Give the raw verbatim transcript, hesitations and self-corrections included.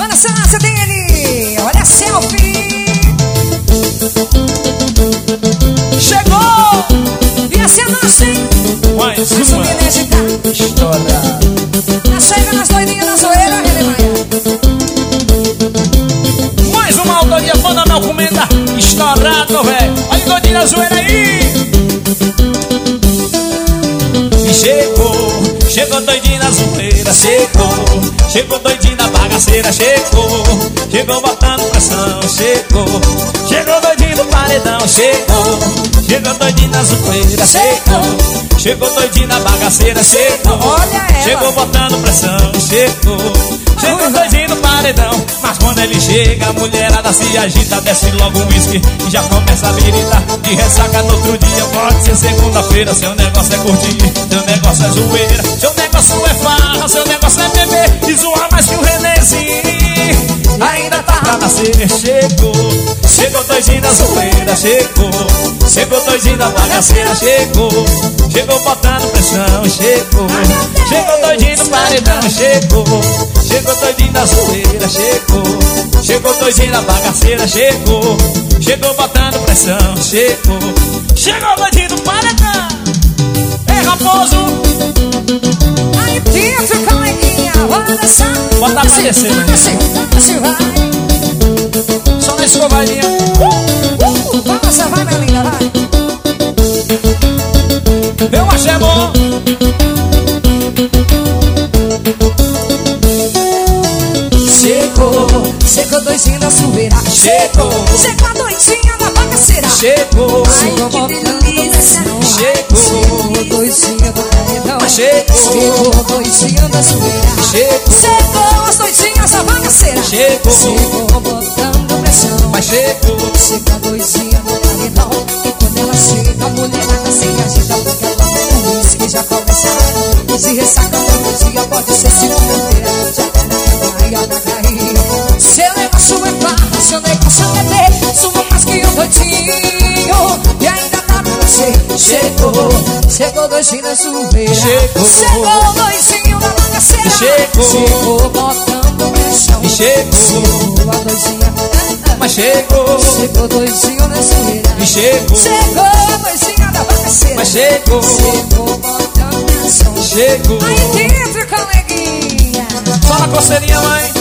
Manda Celância dele. Olha a selfie. Chegou! E essa é a nossa, hein? Mais Mais um uma inédita. história. Tá chegando as doidinhas da zoeira, Redemanha. Mais uma autoria, Banda Mel Comenda. Estourado, velho. Olha o doidinho da zoeira aí. E chegou, chegou doidinho na zoeira. Chegou, chegou doidinho na bagaceira. Chegou, chegou botando pressão. Chegou, chegou doidinho no paredão. Chegou, chegou doidinho na zoeira. Chegou, chegou doidinho na bagaceira. Chegou, Olha ela. chegou botando pressão. Chegou, chegou doidinho no paredão. Mas quando ele chega, a mulherada se agita. Desce logo um uísque e já começa a virita. De ressaca no outro dia, pode ser segunda-feira. Seu negócio é curtir, seu negócio é zoeira. Seu negócio é farra, seu negócio é beber e zoar mais que o Renézinho. Ainda tá pra nascer. Chegou, chegou doidinho na zoeira. Chegou, chegou doidinho na bagaceira. Chegou, chegou botando pressão. Chegou, chegou doidinho no paredão. Chegou, chegou doidinho na zoeira. Chegou, chegou doidinho na bagaceira. Chegou, chegou botando pressão. Chegou, chegou doidinho no paredão. Ei, Raposo! Aí dentro, coleguinha. Bora dançar. Bota pra descer, né? Desce, desce, vai. Só na escovadinha. Uh, vamos, vai, minha linda, vai. Eu achei bom. Chegou, chegou doidinho da zoeira. Chegou, Chegou a doidinha da bagaceira. chegou, Ai, que delícia. chegou, doidinha do paredão. chegou, Chegou doidinha da zoeira. chegou, Chegou as doidinhas da bagaceira. chegou, Chegou botando pressão. mas chegou, Chega a doidinha do paredão. E quando ela chega, a mulherada se agita. Porque ela tem um uísque já começa a se ressaca no outro dia. Pode ser segunda-feira. Já tá na praia da cair. Seu negócio é barra, seu negócio é beber. Suma mais que um doidinho. E ainda tá pra você. Chegou, chegou doidinho da zoeira. Chegou, chegou doidinho da bagaceira. Chegou, chegou botando pressão. e chegou, Chegou a doidinha. mas chegou, Chegou doidinho na zoeira. e chegou, Chegou a doidinha da bagaceira. mas chegou, Chegou botando pressão. chegou. Aí dentro, coleguinha. Só na coceirinha, mãe.